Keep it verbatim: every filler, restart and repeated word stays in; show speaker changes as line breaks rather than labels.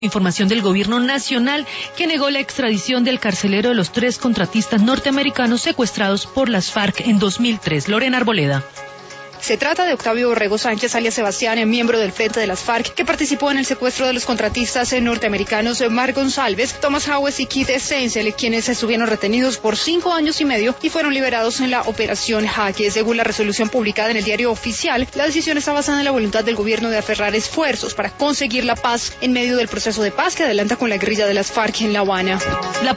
Información del gobierno nacional que negó la extradición del carcelero de los tres contratistas norteamericanos secuestrados por las FARC en dos mil tres. Lorena Arboleda.
Se trata de Octavio Borrego Sánchez, alias Sebastián, miembro del Frente de las FARC, que participó en el secuestro de los contratistas norteamericanos Mark González, Thomas Howes y Keith Stenzel, quienes estuvieron retenidos por cinco años y medio y fueron liberados en la Operación Jaque. Según la resolución publicada en el Diario Oficial, la decisión está basada en la voluntad del gobierno de aferrar esfuerzos para conseguir la paz en medio del proceso de paz que adelanta con la guerrilla de las FARC en La Habana.
La